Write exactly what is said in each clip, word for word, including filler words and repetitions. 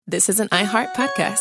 this is an iHeart podcast.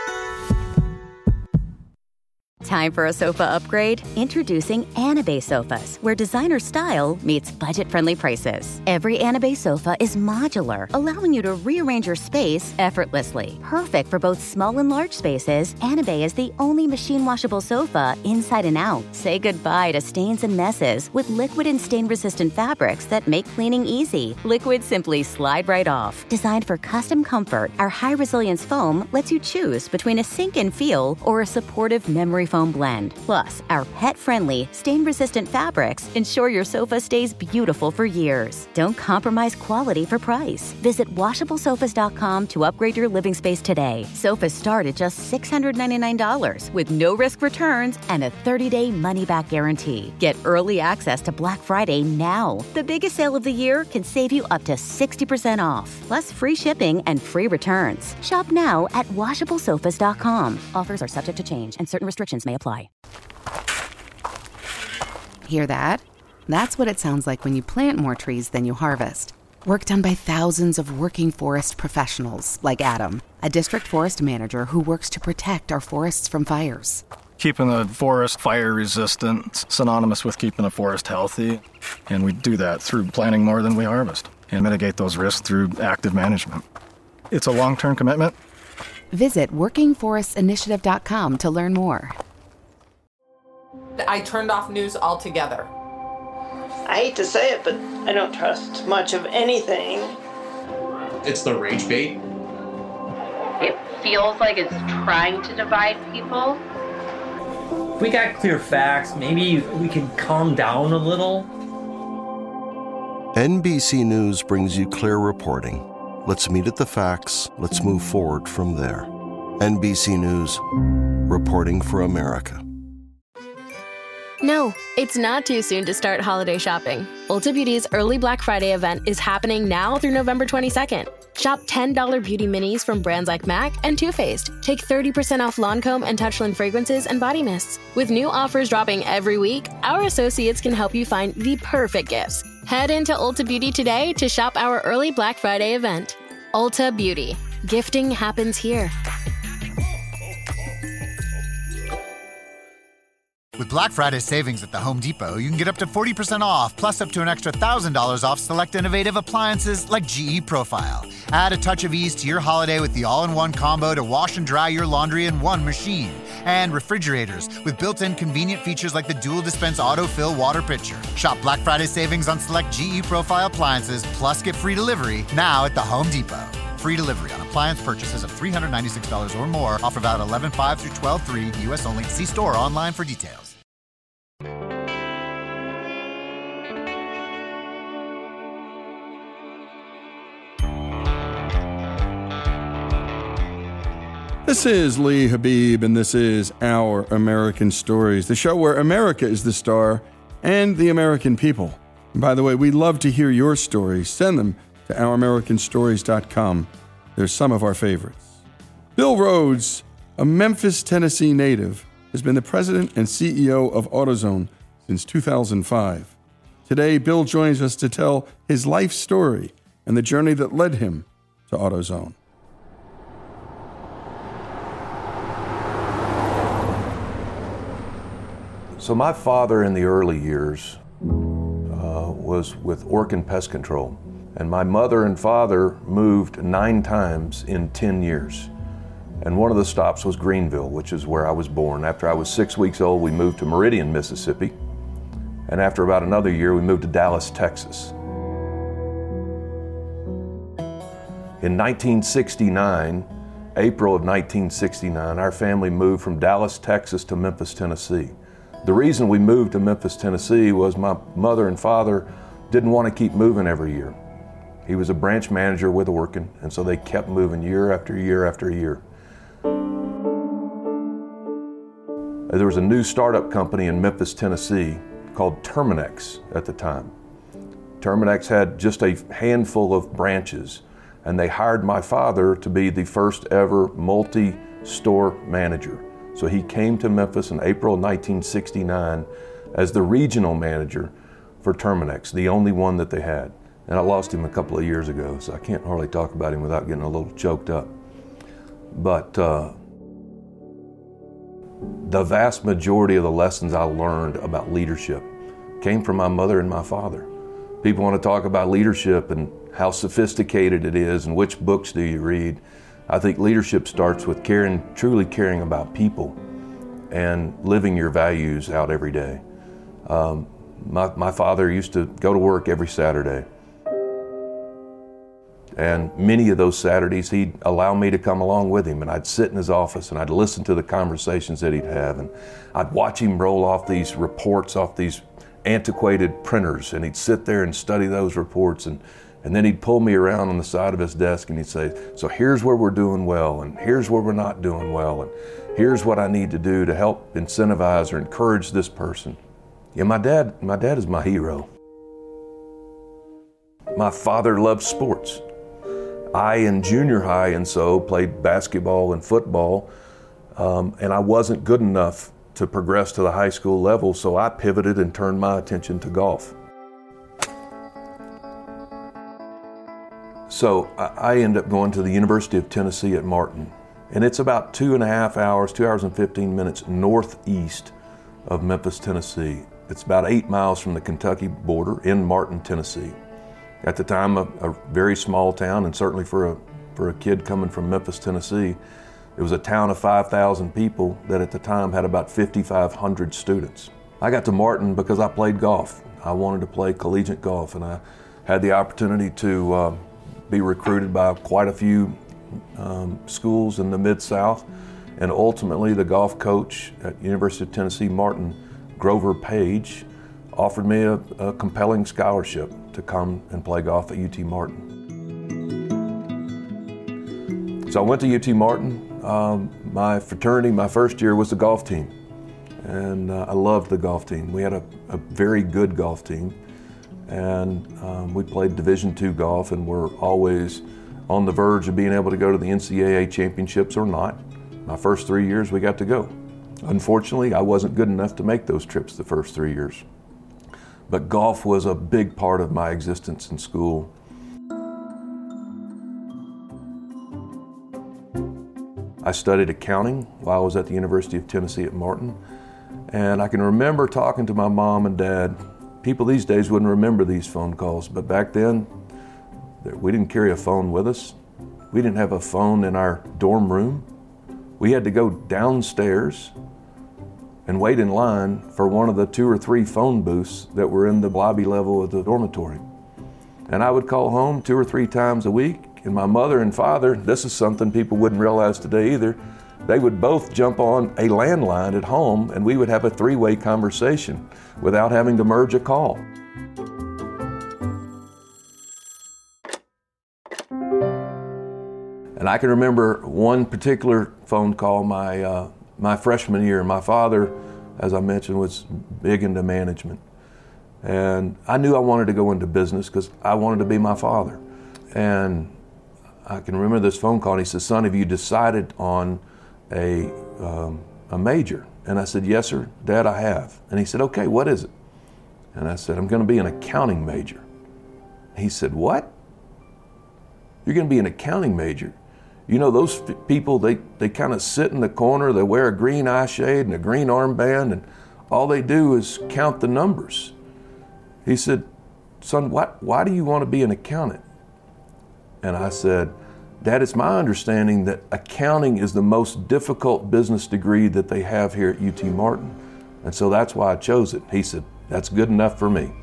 Time for a sofa upgrade? Introducing Anabay Sofas, where designer style meets budget-friendly prices. Every Anabay sofa is modular, allowing you to rearrange your space effortlessly. Perfect for both small and large spaces, Anabay is the only machine-washable sofa inside and out. Say goodbye to stains and messes with liquid and stain-resistant fabrics that make cleaning easy. Liquids simply slide right off. Designed for custom comfort, our high-resilience foam lets you choose between a sink-in feel or a supportive memory foam blend. Plus, our pet-friendly, stain-resistant fabrics ensure your sofa stays beautiful for years. Don't compromise quality for price. Visit washable sofas dot com to upgrade your living space today. Sofas start at just six hundred ninety-nine dollars with no-risk returns and a thirty-day money-back guarantee. Get early access to Black Friday now. The biggest sale of the year can save you up to sixty percent off, plus free shipping and free returns. Shop now at washable sofas dot com. Offers are subject to change and certain restrictions may apply. Hear that? That's what it sounds like when you plant more trees than you harvest. Work done by thousands of working forest professionals like Adam, a district forest manager who works to protect our forests from fires. Keeping the forest fire resistant, synonymous with keeping the forest healthy. And we do that through planting more than we harvest and mitigate those risks through active management. It's a long-term commitment. Visit working forests initiative dot com to learn more. I turned off news altogether. I hate to say it, but I don't trust much of anything. It's the rage bait. It feels like it's trying to divide people. If we got clear facts, maybe we can calm down a little. N B C News brings you clear reporting. Let's meet at the facts. Let's move forward from there. N B C News, reporting for America. No, it's not too soon to start holiday shopping. Ulta Beauty's early Black Friday event is happening now through November twenty-second. Shop ten dollars beauty minis from brands like MAC and Too Faced. Take thirty percent off Lancome and Touchland fragrances and body mists. With new offers dropping every week, our associates can help you find the perfect gifts. Head into Ulta Beauty today to shop our early Black Friday event. Ulta Beauty. Gifting happens here. With Black Friday savings at the Home Depot, you can get up to forty percent off, plus up to an extra one thousand dollars off select innovative appliances like G E Profile. Add a touch of ease to your holiday with the all-in-one combo to wash and dry your laundry in one machine. And refrigerators with built-in convenient features like the dual dispense autofill water pitcher. Shop Black Friday savings on select G E Profile appliances, plus get free delivery now at the Home Depot. Free delivery on appliance purchases of three hundred ninety-six dollars or more. Offer valid eleven five through twelve three, U S only. See store or online for details. This is Lee Habib, and this is Our American Stories, the show where America is the star and the American people. And by the way, we love to hear your stories. Send them to our american stories dot com. They're some of our favorites. Bill Rhodes, a Memphis, Tennessee native, has been the president and C E O of AutoZone since two thousand five. Today, Bill joins us to tell his life story and the journey that led him to AutoZone. So my father in the early years uh, was with Orkin Pest Control, and my mother and father moved nine times in ten years. And one of the stops was Greenville, which is where I was born. After I was six weeks old, we moved to Meridian, Mississippi. And after about another year, we moved to Dallas, Texas. In nineteen sixty-nine, April of nineteen sixty-nine, our family moved from Dallas, Texas to Memphis, Tennessee. The reason we moved to Memphis, Tennessee was my mother and father didn't want to keep moving every year. He was a branch manager with Orkin, and so they kept moving year after year after year. There was a new startup company in Memphis, Tennessee called Terminix at the time. Terminix had just a handful of branches, and they hired my father to be the first ever multi-store manager. So he came to Memphis in April of nineteen sixty-nine as the regional manager for Terminix, the only one that they had. And I lost him a couple of years ago, so I can't hardly talk about him without getting a little choked up. But uh, the vast majority of the lessons I learned about leadership came from my mother and my father. People want to talk about leadership and how sophisticated it is and which books do you read. I think leadership starts with caring, truly caring about people and living your values out every day. Um, my, my father used to go to work every Saturday. And many of those Saturdays, he'd allow me to come along with him, and I'd sit in his office and I'd listen to the conversations that he'd have, and I'd watch him roll off these reports off these antiquated printers, and he'd sit there and study those reports, and, and then he'd pull me around on the side of his desk and he'd say, so here's where we're doing well, and here's where we're not doing well, and here's what I need to do to help incentivize or encourage this person. Yeah, my dad, my dad is my hero. My father loved sports. I, in junior high and so, played basketball and football, um, and I wasn't good enough to progress to the high school level, so I pivoted and turned my attention to golf. So I, I ended up going to the University of Tennessee at Martin, and it's about two and a half hours, two hours and fifteen minutes northeast of Memphis, Tennessee. It's about eight miles from the Kentucky border in Martin, Tennessee. At the time, a, a very small town, and certainly for a for a kid coming from Memphis, Tennessee, it was a town of five thousand people that at the time had about fifty-five hundred students. I got to Martin because I played golf. I wanted to play collegiate golf, and I had the opportunity to uh, be recruited by quite a few um, schools in the Mid-South, and ultimately the golf coach at University of Tennessee, Martin, Grover Page, offered me a, a compelling scholarship to come and play golf at U T Martin. So I went to U T Martin. Um, my fraternity, my first year was the golf team, and uh, I loved the golf team. We had a, a very good golf team, and um, we played Division two golf, and were always on the verge of being able to go to the N C double A championships or not. My first three years we got to go. Unfortunately, I wasn't good enough to make those trips the first three years. But golf was a big part of my existence in school. I studied accounting while I was at the University of Tennessee at Martin, and I can remember talking to my mom and dad. People these days wouldn't remember these phone calls, but back then, we didn't carry a phone with us. We didn't have a phone in our dorm room. We had to go downstairs and wait in line for one of the two or three phone booths that were in the lobby level of the dormitory. And I would call home two or three times a week, and my mother and father, this is something people wouldn't realize today either, they would both jump on a landline at home, and we would have a three-way conversation without having to merge a call. And I can remember one particular phone call my uh, my freshman year. My father, as I mentioned, was big into management. And I knew I wanted to go into business because I wanted to be my father. And I can remember this phone call, and he said, "Son, have you decided on a, um, a major?" And I said, "Yes, sir, Dad, I have." And he said, "Okay, what is it?" And I said, "I'm going to be an accounting major." He said, "What? You're going to be an accounting major? You know, those f- people, they, they kind of sit in the corner, they wear a green eye shade and a green armband, and all they do is count the numbers." He said, "Son, why, why do you want to be an accountant?" And I said, "Dad, it's my understanding that accounting is the most difficult business degree that they have here at U T Martin, and so that's why I chose it." He said, "That's good enough for me."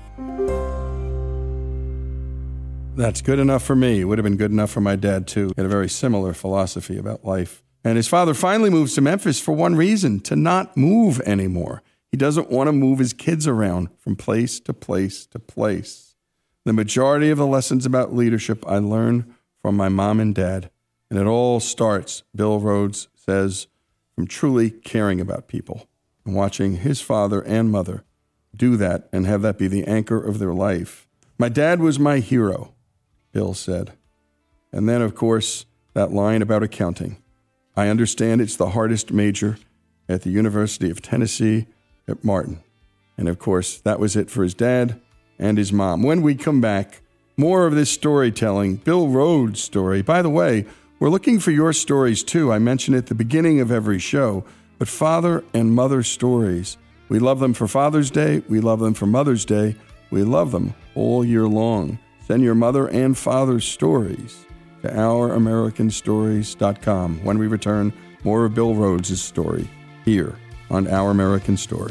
That's good enough for me. It would have been good enough for my dad, too. He had a very similar philosophy about life. And his father finally moves to Memphis for one reason, to not move anymore. He doesn't want to move his kids around from place to place to place. The majority of the lessons about leadership I learned from my mom and dad. And it all starts, Bill Rhodes says, from truly caring about people and watching his father and mother do that and have that be the anchor of their life. My dad was my hero, Bill said. And then, of course, that line about accounting. I understand it's the hardest major at the University of Tennessee at Martin. And, of course, that was it for his dad and his mom. When we come back, more of this storytelling, Bill Rhodes' story. By the way, We're looking for your stories too. I mention it at the beginning of every show, but father and mother stories. We love them for Father's Day. We love them for Mother's Day. We love them all year long. Send your mother and father's stories to our american stories dot com. When we return, more of Bill Rhodes' story here on Our American Stories.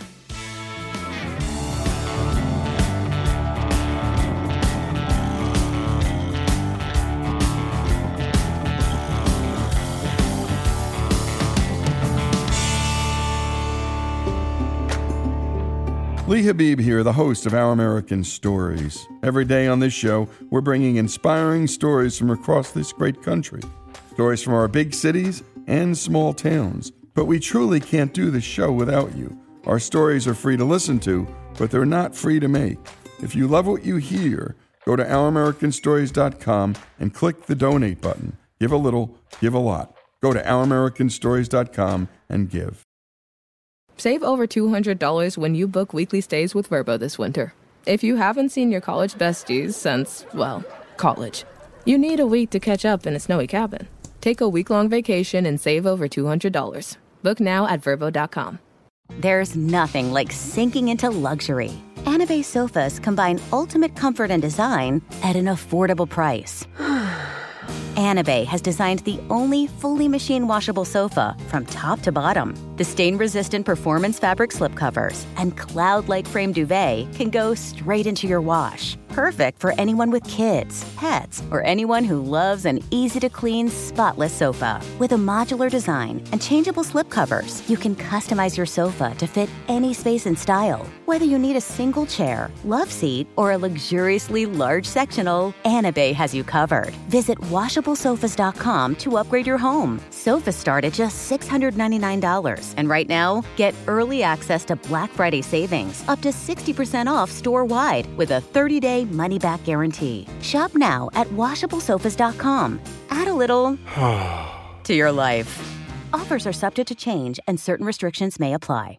Lee Habib here, the host of Our American Stories. Every day on this show, we're bringing inspiring stories from across this great country. Stories from our big cities and small towns. But we truly can't do this show without you. Our stories are free to listen to, but they're not free to make. If you love what you hear, go to our american stories dot com and click the donate button. Give a little, give a lot. Go to our american stories dot com and give. Save over two hundred dollars when you book weekly stays with Vrbo this winter. If you haven't seen your college besties since, well, college, you need a week to catch up in a snowy cabin. Take a week-long vacation and save over two hundred dollars. Book now at Vrbo dot com. There's nothing like sinking into luxury. Anabay sofas combine ultimate comfort and design at an affordable price. Anabay has designed the only fully machine washable sofa from top to bottom. The stain-resistant performance fabric slipcovers and cloud-like frame duvet can go straight into your wash. Perfect for anyone with kids, pets, or anyone who loves an easy-to-clean, spotless sofa. With a modular design and changeable slipcovers, you can customize your sofa to fit any space and style. Whether you need a single chair, love seat, or a luxuriously large sectional, Anabay has you covered. Visit washable sofas dot com to upgrade your home. Sofas start at just six hundred ninety-nine dollars. And right now, get early access to Black Friday savings, up to sixty percent off store-wide with a thirty-day money-back guarantee. Shop now at washable sofas dot com. Add a little to your life. Offers are subject to change and certain restrictions may apply.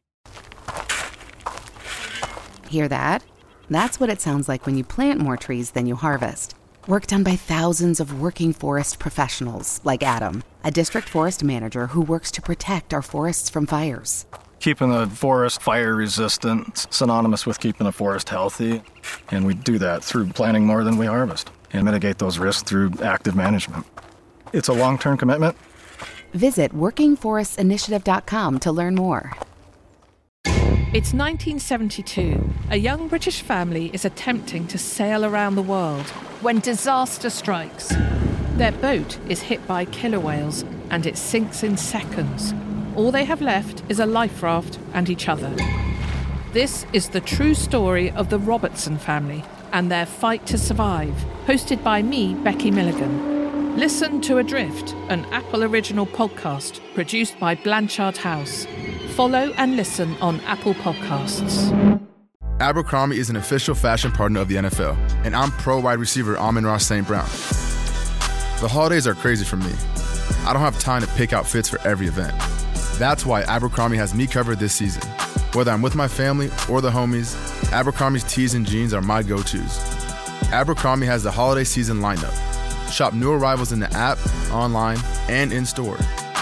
Hear that? That's what it sounds like when you plant more trees than you harvest. Work done by thousands of working forest professionals like Adam, a district forest manager who works to protect our forests from fires. Keeping the forest fire resistant, synonymous with keeping the forest healthy. And we do that through planting more than we harvest and mitigate those risks through active management. It's a long-term commitment. Visit working forests initiative dot com to learn more. It's nineteen seventy-two. A young British family is attempting to sail around the world when disaster strikes. Their boat is hit by killer whales and it sinks in seconds. All they have left is a life raft and each other. This is the true story of the Robertson family and their fight to survive, hosted by me, Becky Milligan. Listen to Adrift, an Apple original podcast produced by Blanchard House. Follow and listen on Apple Podcasts. Abercrombie is an official fashion partner of the N F L, and I'm pro wide receiver Amon-Ra Saint Brown. The holidays are crazy for me. I don't have time to pick out fits for every event. That's why Abercrombie has me covered this season. Whether I'm with my family or the homies, Abercrombie's tees and jeans are my go-tos. Abercrombie has the holiday season lineup. Shop new arrivals in the app, online, and in-store.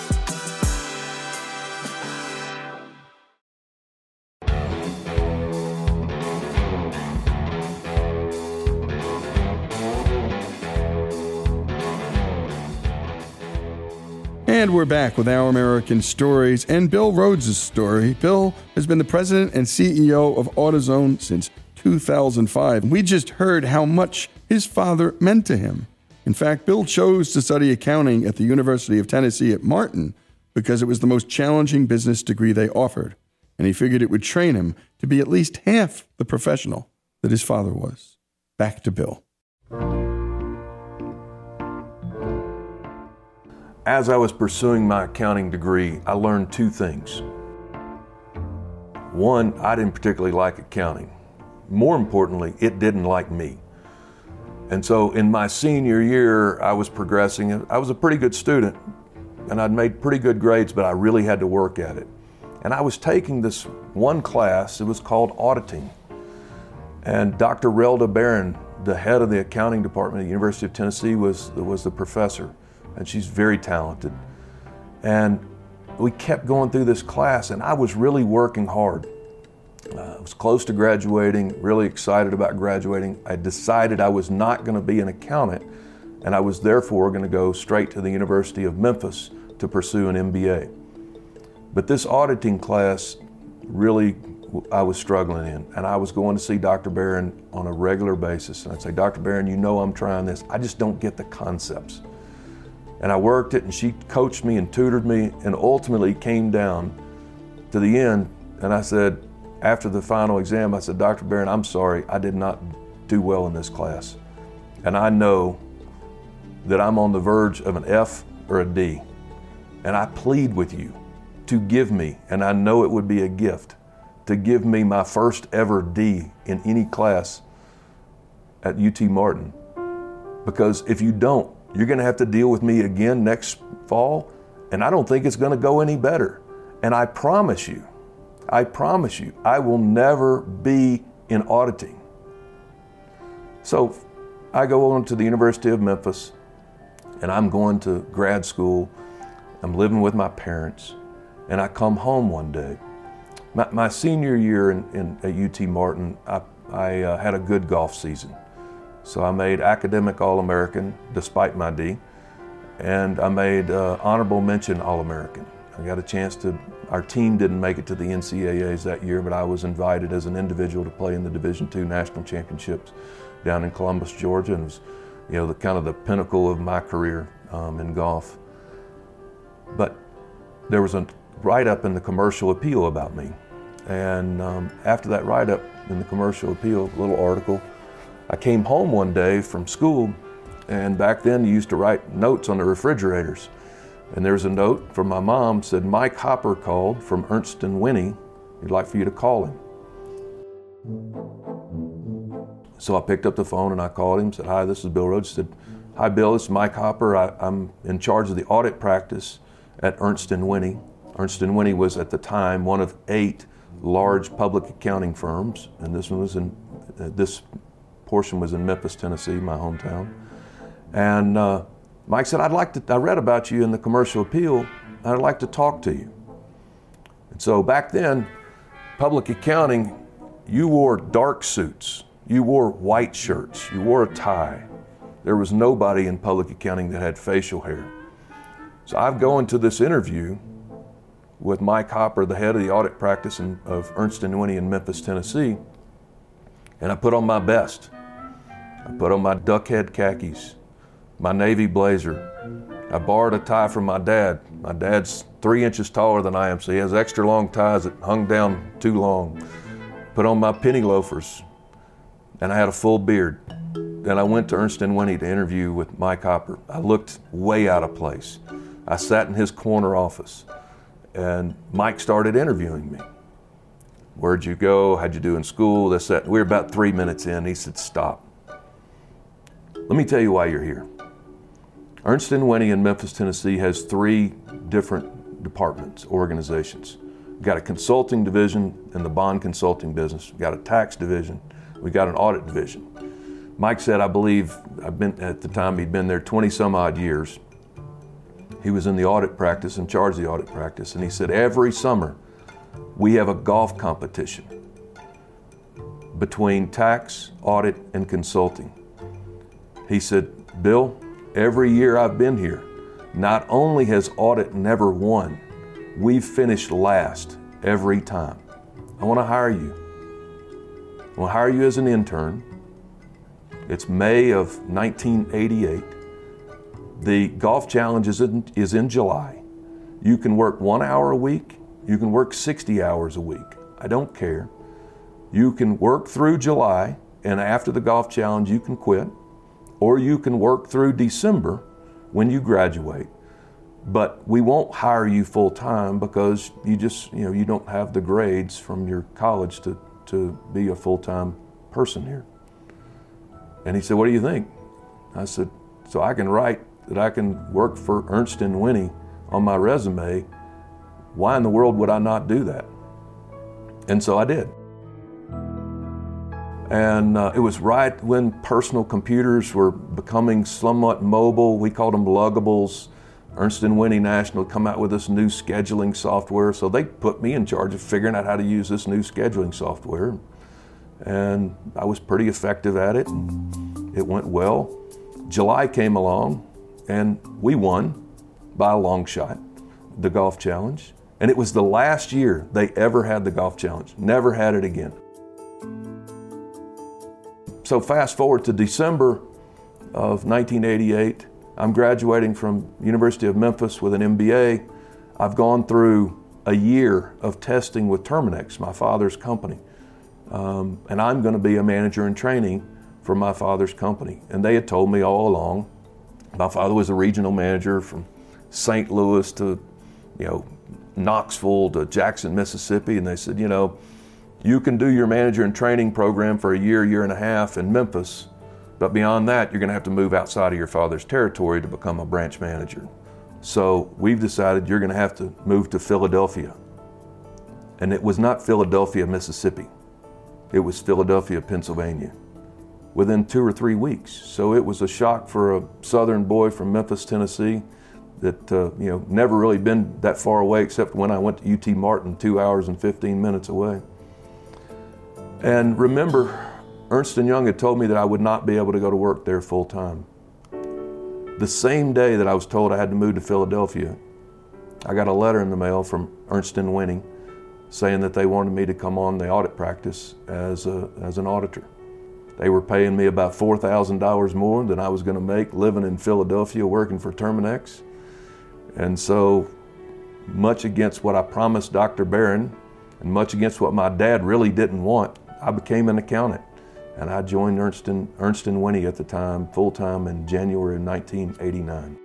And we're back with Our American Stories and Bill Rhodes' story. Bill has been the president and C E O of AutoZone since two thousand five. We just heard how much his father meant to him. In fact, Bill chose to study accounting at the University of Tennessee at Martin because it was the most challenging business degree they offered, and he figured it would train him to be at least half the professional that his father was. Back to Bill. As I was pursuing my accounting degree, I learned two things. One, I didn't particularly like accounting. More importantly, it didn't like me. And so in my senior year, I was progressing. I was a pretty good student, and I'd made pretty good grades, but I really had to work at it. And I was taking this one class, it was called auditing. And Doctor Relda Barron, the head of the accounting department at the University of Tennessee, was, was the professor. and she's very talented. And we kept going through this class, and I was really working hard. Uh, I was close to graduating, really excited about graduating. I decided I was not going to be an accountant, and I was therefore going to go straight to the University of Memphis to pursue an M B A. But this auditing class really I was struggling in, and I was going to see Doctor Barron on a regular basis, and I'd say, Doctor Barron, you know I'm trying this. I just don't get the concepts. And I worked it, and she coached me and tutored me, and ultimately came down to the end, and I said, after the final exam, I said, Doctor Barron, I'm sorry, I did not do well in this class. And I know that I'm on the verge of an F or a D. And I plead with you to give me, and I know it would be a gift, to give me my first ever D in any class at U T Martin. Because if you don't, you're gonna have to deal with me again next fall, and I don't think it's gonna go any better. And I promise you, I promise you, I will never be in auditing. So I go on to the University of Memphis, and I'm going to grad school. I'm living with my parents, and I come home one day. My, my senior year in, in, at U T Martin, I, I uh, had a good golf season. So I made academic All-American despite my D, and I made uh, honorable mention All-American. I got a chance to, our team didn't make it to the N C double A's that year, but I was invited as an individual to play in the Division two National Championships down in Columbus, Georgia, and it was, you know, the kind of the pinnacle of my career um, in golf. But there was a write-up in the Commercial Appeal about me. And um, after that write-up in the Commercial Appeal, a little article, I came home one day from school, and back then you used to write notes on the refrigerators. And there was a note from my mom, said, Mike Hopper called from Ernst and Winnie. He'd like for you to call him. So I picked up the phone and I called him, said, hi, this is Bill Rhodes. He said, hi, Bill, this is Mike Hopper. I, I'm in charge of the audit practice at Ernst and Winnie. Ernst and Winnie was at the time one of eight large public accounting firms, and this one was in, uh, this portion was in Memphis, Tennessee, my hometown. And uh, Mike said, I'd like to, I read about you in the Commercial Appeal, I'd like to talk to you. And so back then, public accounting, you wore dark suits, you wore white shirts, you wore a tie. There was nobody in public accounting that had facial hair. So I go into this interview with Mike Hopper, the head of the audit practice in, of Ernst and Winnie in Memphis, Tennessee, and I put on my best. I put on my duck head khakis, my navy blazer. I borrowed a tie from my dad. My dad's three inches taller than I am, so he has extra long ties that hung down too long. Put on my penny loafers, and I had a full beard. Then I went to Ernst and Winnie to interview with Mike Hopper. I looked way out of place. I sat in his corner office, and Mike started interviewing me. Where'd you go? How'd you do in school? This, that. We were about three minutes in. He said, stop. Let me tell you why you're here. Ernst and Winnie in Memphis, Tennessee has three different departments, organizations. We've got a consulting division in the bond consulting business. We've got a tax division. We've got an audit division. Mike said, I believe, I've been at the time he'd been there twenty some odd years. He was in the audit practice, in charge of the audit practice, and he said, every summer we have a golf competition between tax, audit, and consulting. He said, Bill, every year I've been here, not only has audit never won, we've finished last every time. I want to hire you. I want to hire you as an intern. It's May of nineteen eighty-eight. The golf challenge is in, is in July. You can work one hour a week. You can work sixty hours a week. I don't care. You can work through July, and after the golf challenge, you can quit. Or you can work through December when you graduate. But we won't hire you full time because you just, you know, you don't have the grades from your college to, to be a full-time person here. And he said, what do you think? I said, so I can write that I can work for Ernst and Winnie on my resume. Why in the world would I not do that? And so I did. And uh, it was right when personal computers were becoming somewhat mobile. We called them luggables. Ernst and Winnie National come out with this new scheduling software, so they put me in charge of figuring out how to use this new scheduling software. And I was pretty effective at it, and it went well. July came along, and we won by a long shot, the Golf Challenge. And it was the last year they ever had the Golf Challenge, never had it again. So fast forward to December of nineteen eighty-eight, I'm graduating from University of Memphis with an M B A. I've gone through a year of testing with Terminix, my father's company. Um, and I'm going to be a manager in training for my father's company. And they had told me all along, my father was a regional manager from Saint Louis to, you know, Knoxville to Jackson, Mississippi. And they said, you know, you can do your manager in training program for a year, year and a half in Memphis. But beyond that, you're going to have to move outside of your father's territory to become a branch manager. So we've decided you're going to have to move to Philadelphia. And it was not Philadelphia, Mississippi. It was Philadelphia, Pennsylvania, within two or three weeks. So it was a shock for a southern boy from Memphis, Tennessee, that uh, you know never really been that far away except when I went to U T Martin, two hours and fifteen minutes away. And remember, Ernst and Young had told me that I would not be able to go to work there full time. The same day that I was told I had to move to Philadelphia, I got a letter in the mail from Ernst and Winnie saying that they wanted me to come on the audit practice as a, as an auditor. They were paying me about four thousand dollars more than I was going to make living in Philadelphia working for Terminix. And so, much against what I promised Doctor Barron and much against what my dad really didn't want, I became an accountant. And I joined Ernst and, Ernst and Winnie at the time, full-time in January of nineteen eighty-nine.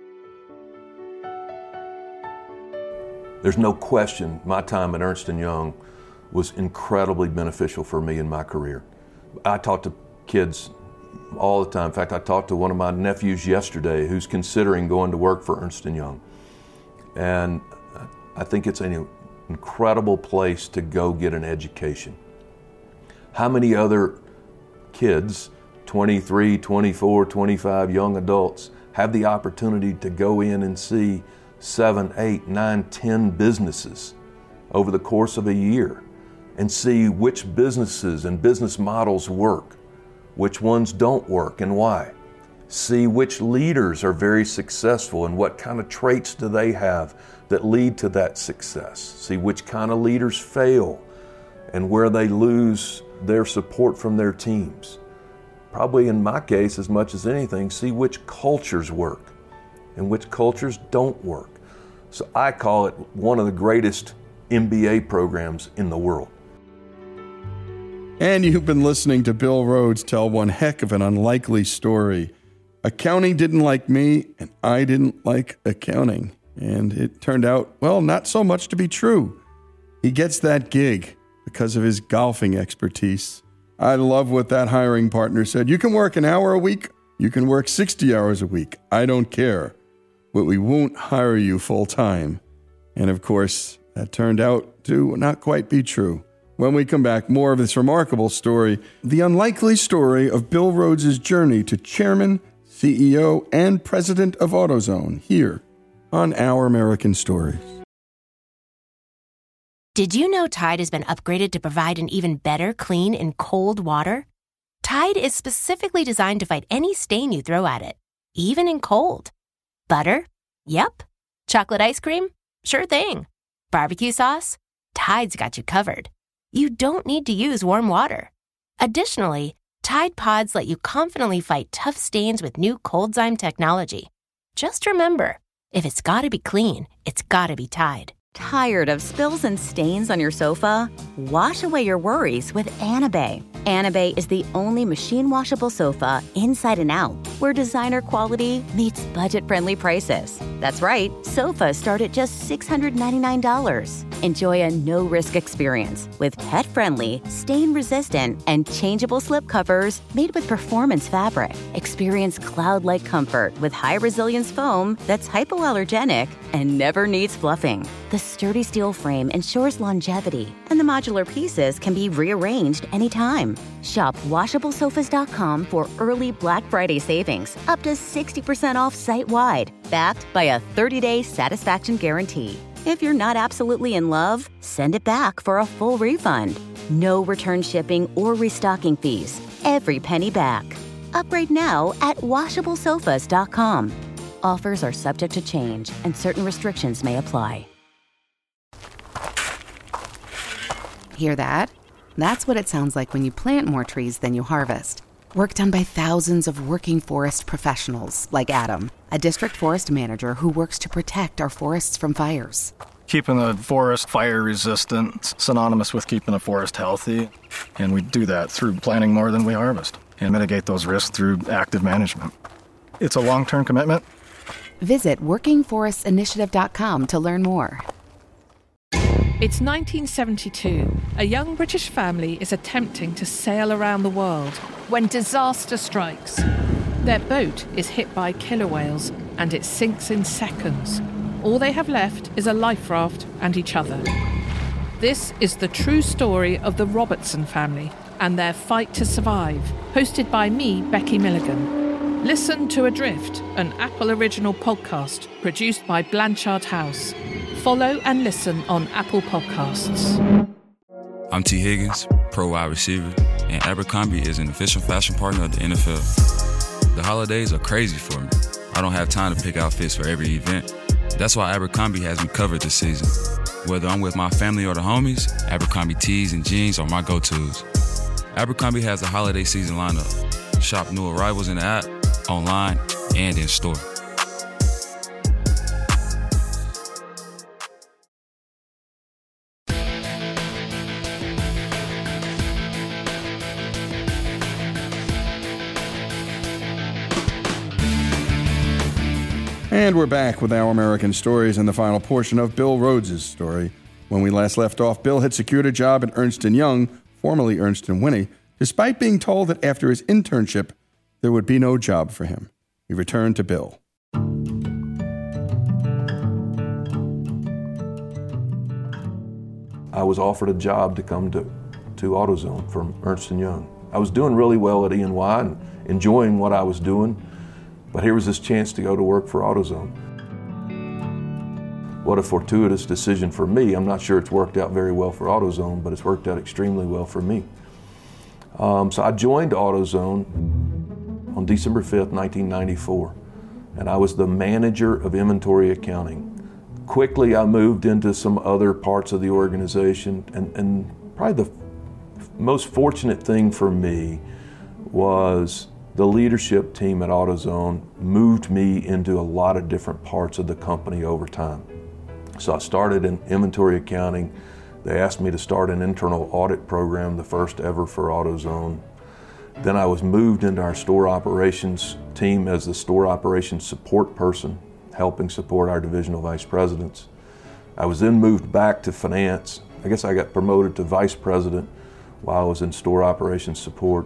There's no question my time at Ernst and Young was incredibly beneficial for me in my career. I talk to kids all the time. In fact, I talked to one of my nephews yesterday who's considering going to work for Ernst and Young. And I think it's an incredible place to go get an education. How many other kids, twenty-three, twenty-four, twenty-five young adults, have the opportunity to go in and see seven, eight, nine, ten businesses over the course of a year and see which businesses and business models work, which ones don't work and why. See which leaders are very successful and what kind of traits do they have that lead to that success. See which kind of leaders fail and where they lose their support from their teams. Probably in my case, as much as anything, see which cultures work and which cultures don't work. So I call it one of the greatest M B A programs in the world. And you've been listening to Bill Rhodes tell one heck of an unlikely story. Accounting didn't like me, and I didn't like accounting. And it turned out, well, not so much to be true. He gets that gig because of his golfing expertise. I love what that hiring partner said. You can work an hour a week. You can work sixty hours a week. I don't care. But we won't hire you full time. And of course, that turned out to not quite be true. When we come back, more of this remarkable story, the unlikely story of Bill Rhodes' journey to chairman, C E O, and president of AutoZone here on Our American Stories. Did you know Tide has been upgraded to provide an even better clean in cold water? Tide is specifically designed to fight any stain you throw at it, even in cold. Butter? Yep. Chocolate ice cream? Sure thing. Barbecue sauce? Tide's got you covered. You don't need to use warm water. Additionally, Tide Pods let you confidently fight tough stains with new ColdZyme technology. Just remember, if it's gotta be clean, it's gotta be Tide. Tired of spills and stains on your sofa? Wash away your worries with Anabei. Anabei is the only machine-washable sofa inside and out, where designer quality meets budget-friendly prices. That's right, sofas start at just six hundred ninety-nine dollars. Enjoy a no-risk experience with pet-friendly, stain-resistant, and changeable slip covers made with performance fabric. Experience cloud-like comfort with high-resilience foam that's hypoallergenic and never needs fluffing. The sturdy steel frame ensures longevity, and the modular pieces can be rearranged anytime. Shop washable sofas dot com for early Black Friday savings, up to sixty percent off site-wide, backed by a thirty-day satisfaction guarantee. If you're not absolutely in love, send it back for a full refund. No return shipping or restocking fees. Every penny back. Upgrade now at washable sofas dot com. Offers are subject to change, and certain restrictions may apply. Hear that? That's what it sounds like when you plant more trees than you harvest. Work done by thousands of working forest professionals like Adam, a district forest manager who works to protect our forests from fires. Keeping the forest fire resistant, synonymous with keeping the forest healthy. And we do that through planting more than we harvest and mitigate those risks through active management. It's a long-term commitment. Visit working forests initiative dot com to learn more. It's nineteen seventy-two. A young British family is attempting to sail around the world when disaster strikes. Their boat is hit by killer whales and it sinks in seconds. All they have left is a life raft and each other. This is the true story of the Robertson family and their fight to survive, hosted by me, Becky Milligan. Listen to Adrift, an Apple original podcast produced by Blanchard House. Follow and listen on Apple Podcasts. I'm T. Higgins, pro wide receiver, and Abercrombie is an official fashion partner of the N F L. The holidays are crazy for me. I don't have time to pick outfits for every event. That's why Abercrombie has me covered this season. Whether I'm with my family or the homies, Abercrombie tees and jeans are my go-tos. Abercrombie has a holiday season lineup. Shop new arrivals in the app, online, and in store. And we're back with Our American Stories and the final portion of Bill Rhodes' story. When we last left off, Bill had secured a job at Ernst and Young, formerly Ernst and Winnie, despite being told that after his internship, there would be no job for him. We returned to Bill. I was offered a job to come to, to AutoZone from Ernst and Young. I was doing really well at E and Y and enjoying what I was doing. But here was this chance to go to work for AutoZone. What a fortuitous decision for me. I'm not sure it's worked out very well for AutoZone, but it's worked out extremely well for me. Um, so I joined AutoZone on December fifth, nineteen ninety-four, and I was the manager of inventory accounting. Quickly, I moved into some other parts of the organization, and, and probably the most fortunate thing for me was the leadership team at AutoZone moved me into a lot of different parts of the company over time. So I started in inventory accounting. They asked me to start an internal audit program, the first ever for AutoZone. Then I was moved into our store operations team as the store operations support person, helping support our divisional vice presidents. I was then moved back to finance. I guess I got promoted to vice president while I was in store operations support.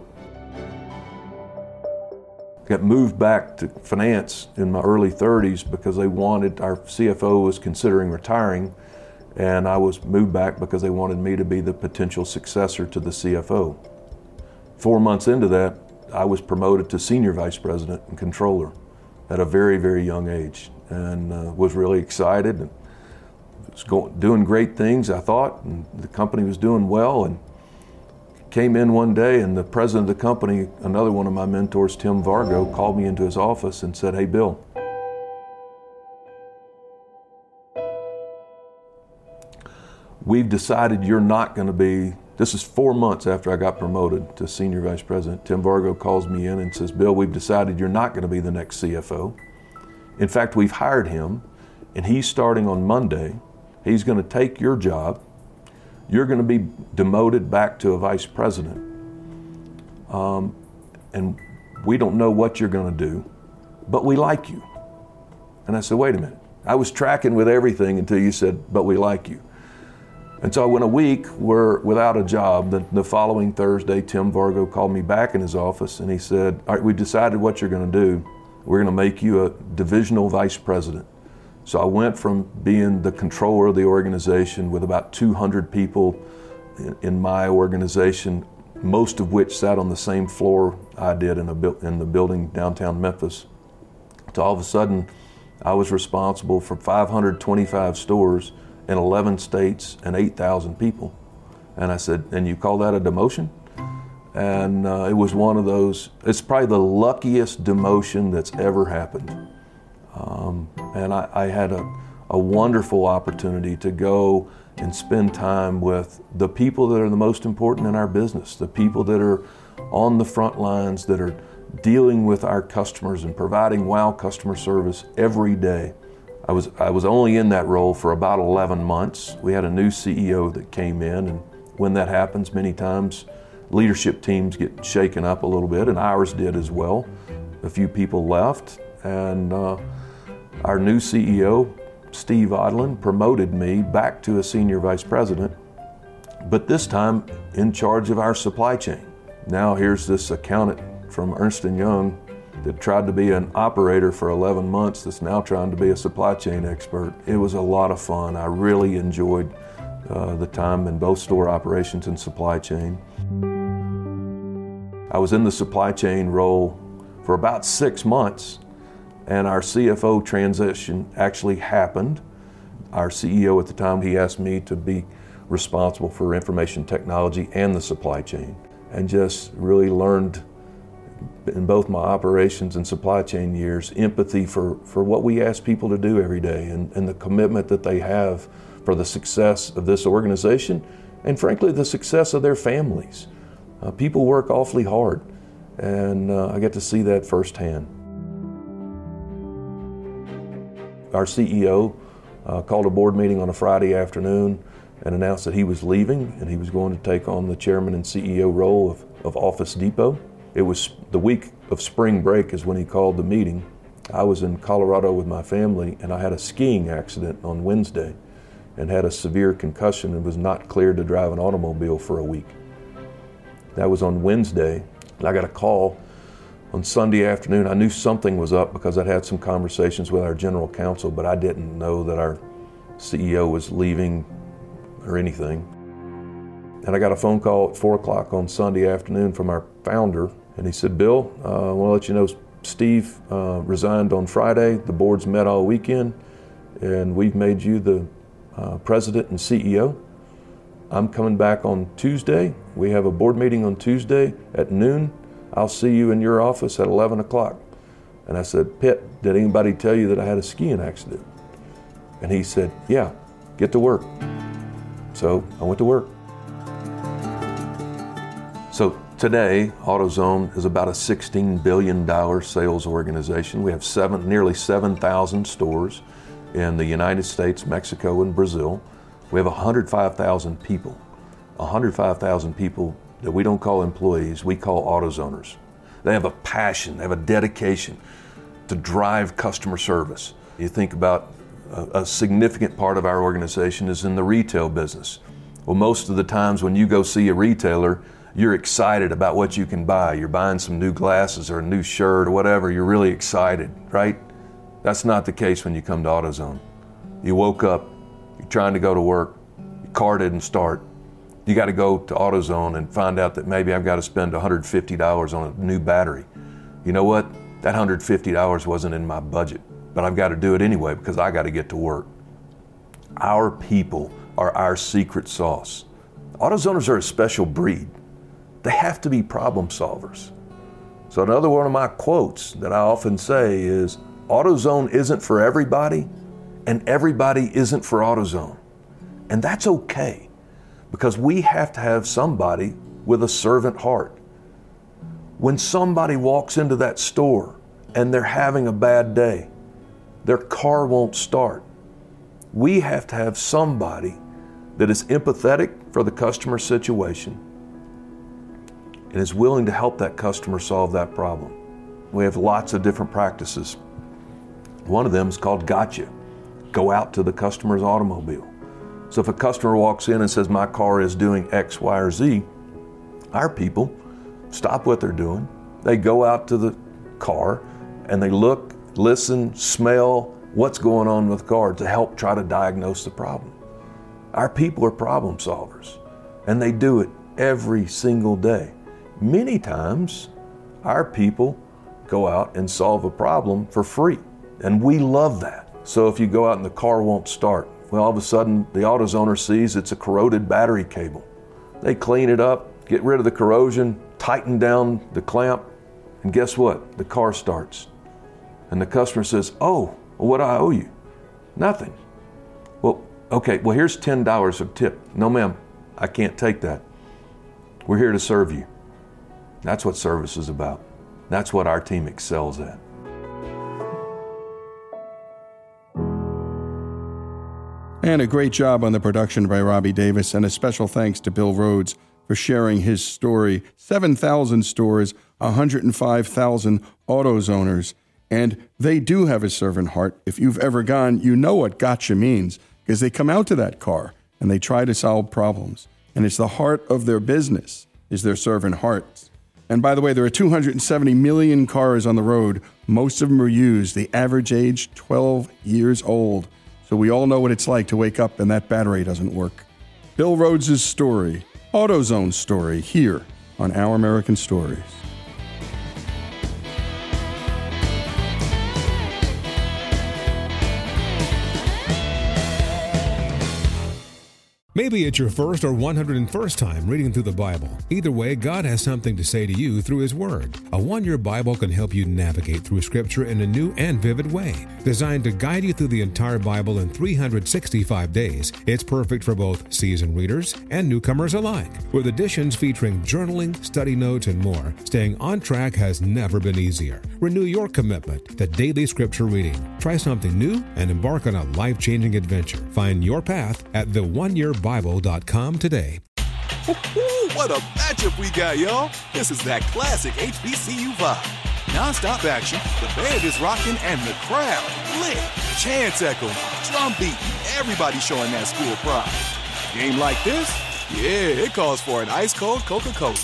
Got moved back to finance in my early thirties because they wanted, our C F O was considering retiring, and I was moved back because they wanted me to be the potential successor to the C F O. Four months into that, I was promoted to senior vice president and controller at a very, very young age, and uh, was really excited and was going, doing great things, I thought, and the company was doing well. And came in one day and the president of the company, another one of my mentors, Tim Vargo, called me into his office and said, "Hey, Bill, we've decided you're not going to be," this is four months after I got promoted to senior vice president. Tim Vargo calls me in and says, "Bill, we've decided you're not going to be the next C F O. In fact, we've hired him and he's starting on Monday. He's going to take your job. You're going to be demoted back to a vice president. Um, and we don't know what you're going to do, but we like you." And I said, "Wait a minute. I was tracking with everything until you said, 'but we like you.'" And so I went a week were without a job. The, the following Thursday, Tim Vargo called me back in his office and he said, all right, we've decided what you're going to do. We're going to make you a divisional vice president. So I went from being the controller of the organization with about two hundred people in, in my organization, most of which sat on the same floor I did in, a, in the building downtown Memphis, to all of a sudden I was responsible for five hundred twenty-five stores in eleven states and eight thousand people. And I said, and you call that a demotion? And uh, it was one of those, it's probably the luckiest demotion that's ever happened. Um, and I, I had a, a wonderful opportunity to go and spend time with the people that are the most important in our business, the people that are on the front lines, that are dealing with our customers and providing wow customer service every day. I was I was only in that role for about eleven months. We had a new C E O that came in, and when that happens, many times leadership teams get shaken up a little bit, and ours did as well. A few people left, and uh, our new C E O, Steve Odland, promoted me back to a senior vice president, but this time in charge of our supply chain. Now here's this accountant from Ernst and Young that tried to be an operator for eleven months that's now trying to be a supply chain expert. It was a lot of fun. I really enjoyed uh, the time in both store operations and supply chain. I was in the supply chain role for about six months, and our C F O transition actually happened. Our C E O at the time, he asked me to be responsible for information technology and the supply chain, and just really learned in both my operations and supply chain years, empathy for, for what we ask people to do every day, and, and the commitment that they have for the success of this organization, and frankly, the success of their families. Uh, people work awfully hard, and uh, I get to see that firsthand. Our C E O uh, called a board meeting on a Friday afternoon and announced that he was leaving and he was going to take on the chairman and C E O role of, of Office Depot. It was the week of spring break is when he called the meeting. I was in Colorado with my family, and I had a skiing accident on Wednesday and had a severe concussion and was not cleared to drive an automobile for a week. That was on Wednesday, and I got a call on Sunday afternoon. I knew something was up because I'd had some conversations with our general counsel, but I didn't know that our C E O was leaving or anything. And I got a phone call at four o'clock on Sunday afternoon from our founder, and he said, Bill, uh, I want to let you know Steve uh, resigned on Friday. The board's met all weekend, and we've made you the uh, president and C E O. I'm coming back on Tuesday. We have a board meeting on Tuesday at noon. I'll see you in your office at eleven o'clock. And I said, Pitt, did anybody tell you that I had a skiing accident? And he said, yeah, get to work. So I went to work. So today, AutoZone is about a sixteen billion dollars sales organization. We have seven, nearly seven thousand stores in the United States, Mexico, and Brazil. We have one hundred five thousand people, one hundred five thousand people that we don't call employees, we call AutoZoners. They have a passion, they have a dedication to drive customer service. You think about a, a significant part of our organization is in the retail business. Well, most of the times when you go see a retailer, you're excited about what you can buy. You're buying some new glasses or a new shirt or whatever, you're really excited, right? That's not the case when you come to AutoZone. You woke up, you're trying to go to work, your car didn't start. You got to go to AutoZone and find out that maybe I've got to spend one hundred fifty dollars on a new battery. You know what? That one hundred fifty dollars wasn't in my budget, but I've got to do it anyway because I got to get to work. Our people are our secret sauce. AutoZoners are a special breed. They have to be problem solvers. So another one of my quotes that I often say is, AutoZone isn't for everybody, and everybody isn't for AutoZone. And that's okay, because we have to have somebody with a servant heart. When somebody walks into that store and they're having a bad day, their car won't start, we have to have somebody that is empathetic for the customer situation and is willing to help that customer solve that problem. We have lots of different practices. One of them is called Gotcha. Go out to the customer's automobile. So if a customer walks in and says, my car is doing X, Y, or Z, our people stop what they're doing. They go out to the car and they look, listen, smell what's going on with the car to help try to diagnose the problem. Our people are problem solvers, and they do it every single day. Many times, our people go out and solve a problem for free, and we love that. So if you go out and the car won't start, well, all of a sudden the AutoZoner sees it's a corroded battery cable. They clean it up, get rid of the corrosion, tighten down the clamp, and guess what? The car starts. And the customer says, oh, well, what do I owe you? Nothing. Well, okay, well, here's ten dollars of tip. No, ma'am, I can't take that. We're here to serve you. That's what service is about. That's what our team excels at. And a great job on the production by Robbie Davis, and a special thanks to Bill Rhodes for sharing his story. seven thousand stores, one hundred five thousand AutoZoners, and they do have a servant heart. If you've ever gone, you know what gotcha means, because they come out to that car and they try to solve problems. And it's the heart of their business, is their servant hearts. And by the way, there are two hundred seventy million cars on the road. Most of them are used. The average age, twelve years old. So we all know what it's like to wake up and that battery doesn't work. Bill Rhodes' story, AutoZone's story, here on Our American Stories. Maybe it's your first or one hundred first time reading through the Bible. Either way, God has something to say to you through His Word. A one-year Bible can help you navigate through Scripture in a new and vivid way. Designed to guide you through the entire Bible in three hundred sixty-five days, it's perfect for both seasoned readers and newcomers alike. With editions featuring journaling, study notes, and more, staying on track has never been easier. Renew your commitment to daily Scripture reading. Try something new and embark on a life-changing adventure. Find your path at the one year bible dot com today. What a matchup we got, y'all. This is that classic H B C U vibe. Non-stop action, the band is rocking, and the crowd lit. Chants echoing, drum beating, everybody showing that school pride. Game like this? Yeah, it calls for an ice-cold Coca-Cola.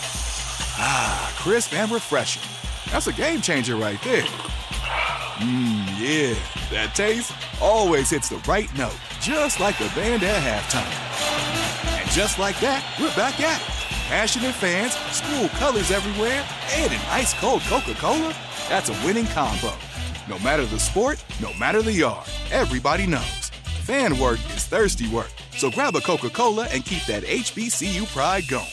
Ah, crisp and refreshing. That's a game changer right there. Mmm, yeah, that taste always hits the right note, just like the band at halftime. And just like that, we're back at it. Passionate fans, school colors everywhere, and an ice-cold Coca-Cola. That's a winning combo. No matter the sport, no matter the yard, everybody knows. Fan work is thirsty work, so grab a Coca-Cola and keep that H B C U pride going.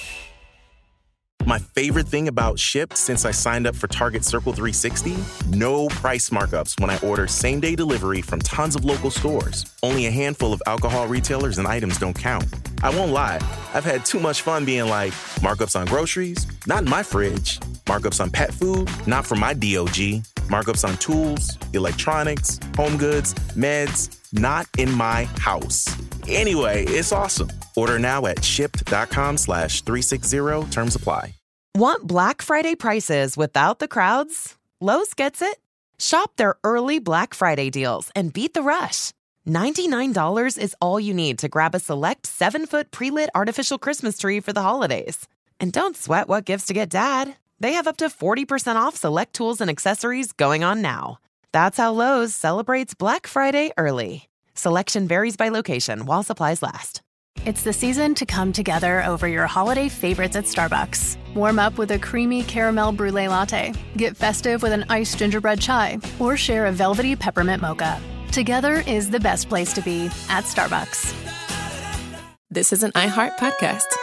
My favorite thing about Shipt since I signed up for Target Circle three sixty? No price markups when I order same-day delivery from tons of local stores. Only a handful of alcohol retailers and items don't count. I won't lie, I've had too much fun being like, markups on groceries? Not in my fridge. Markups on pet food? Not for my D O G. Markups on tools, electronics, home goods, meds? Not in my house. Anyway, it's awesome. Order now at shipt.com slash 360. Terms apply. Want Black Friday prices without the crowds? Lowe's gets it. Shop their early Black Friday deals and beat the rush. ninety-nine dollars is all you need to grab a select seven-foot pre-lit artificial Christmas tree for the holidays. And don't sweat what gifts to get Dad. They have up to forty percent off select tools and accessories going on now. That's how Lowe's celebrates Black Friday early. Selection varies by location while supplies last. It's the season to come together over your holiday favorites at Starbucks. Warm up with a creamy caramel brulee latte, get festive with an iced gingerbread chai, or share a velvety peppermint mocha. Together is the best place to be at Starbucks. This is an iHeart podcast.